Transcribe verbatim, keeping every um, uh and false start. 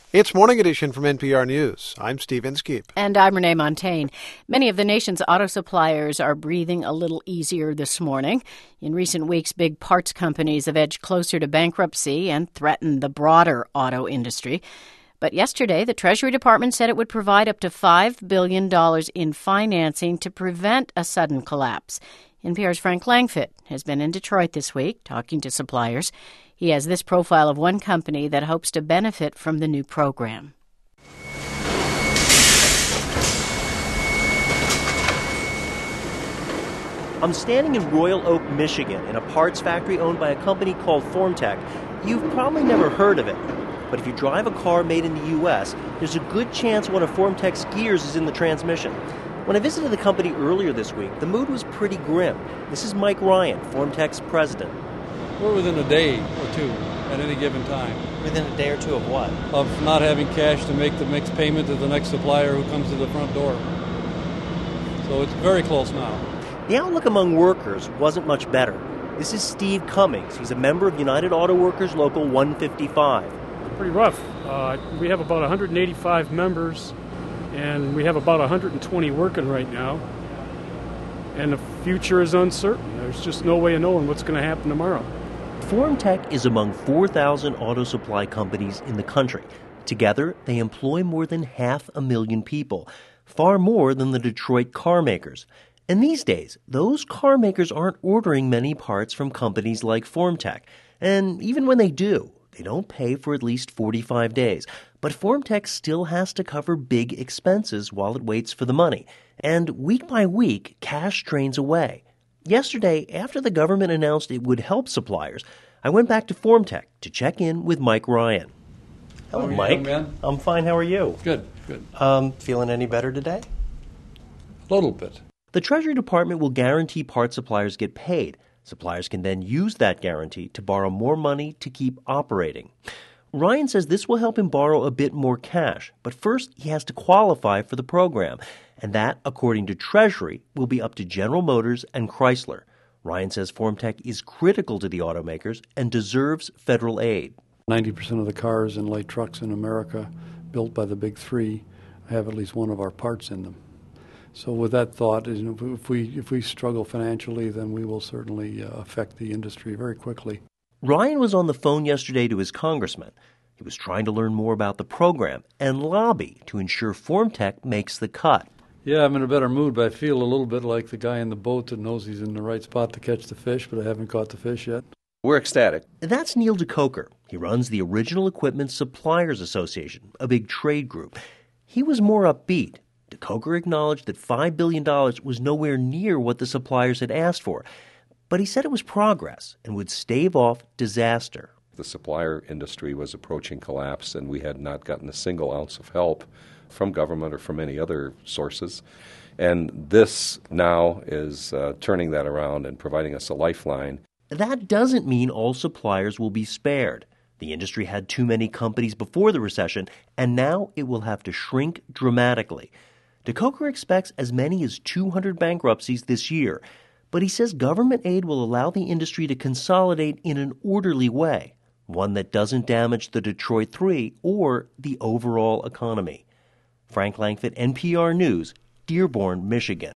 It's Morning Edition from N P R News. I'm Steve Inskeep. And I'm Renee Montaigne. Many of the nation's auto suppliers are breathing a little easier this morning. In recent weeks, big parts companies have edged closer to bankruptcy and threatened the broader auto industry. But yesterday, the Treasury Department said it would provide up to five billion dollars in financing to prevent a sudden collapse. N P R's Frank Langfitt has been in Detroit this week talking to suppliers. He has this profile of one company that hopes to benefit from the new program. I'm standing in Royal Oak, Michigan, in a parts factory owned by a company called Formtech. You've probably never heard of it, but if you drive a car made in the U S, there's a good chance one of Formtech's gears is in the transmission. When I visited the company earlier this week, the mood was pretty grim. This is Mike Ryan, Formtech's president. We're within a day or two at any given time. Within a day or two of what? Of not having cash to make the next payment to the next supplier who comes to the front door. So it's very close now. The outlook among workers wasn't much better. This is Steve Cummings. He's a member of United Auto Workers Local one fifty-five. Pretty rough. Uh, we have about one hundred eighty-five members, and we have about one hundred twenty working right now. And the future is uncertain. There's just no way of knowing what's going to happen tomorrow. Formtech is among four thousand auto supply companies in the country. Together, they employ more than half a million people, far more than the Detroit car makers. And these days, those car makers aren't ordering many parts from companies like Formtech. And even when they do, they don't pay for at least forty-five days. But Formtech still has to cover big expenses while it waits for the money. And week by week, cash drains away. Yesterday, after the government announced it would help suppliers, I went back to Formtech to check in with Mike Ryan. Hello, How are Mike. you, man? I'm fine. How are you? Good, good. Um, feeling any better today? A little bit. The Treasury Department will guarantee part suppliers get paid. Suppliers can then use that guarantee to borrow more money to keep operating. Ryan says this will help him borrow a bit more cash, but first he has to qualify for the program. And that, according to Treasury, will be up to General Motors and Chrysler. Ryan says Formtech is critical to the automakers and deserves federal aid. ninety percent of the cars and light trucks in America built by the big three have at least one of our parts in them. So with that thought, if we if we struggle financially, then we will certainly uh, affect the industry very quickly. Ryan was on the phone yesterday to his congressman. He was trying to learn more about the program and lobby to ensure Formtech makes the cut. Yeah, I'm in a better mood, but I feel a little bit like the guy in the boat that knows he's in the right spot to catch the fish, but I haven't caught the fish yet. We're ecstatic. That's Neil DeCoker. He runs the Original Equipment Suppliers Association, a big trade group. He was more upbeat. DeCoker acknowledged that five billion dollars was nowhere near what the suppliers had asked for, but he said it was progress and would stave off disaster. The supplier industry was approaching collapse, and we had not gotten a single ounce of help from government or from any other sources. And this now is uh, turning that around and providing us a lifeline. That doesn't mean all suppliers will be spared. The industry had too many companies before the recession, and now it will have to shrink dramatically. DeCoker expects as many as two hundred bankruptcies this year, but he says government aid will allow the industry to consolidate in an orderly way, one that doesn't damage the Detroit Three or the overall economy. Frank Langfitt, N P R News, Dearborn, Michigan.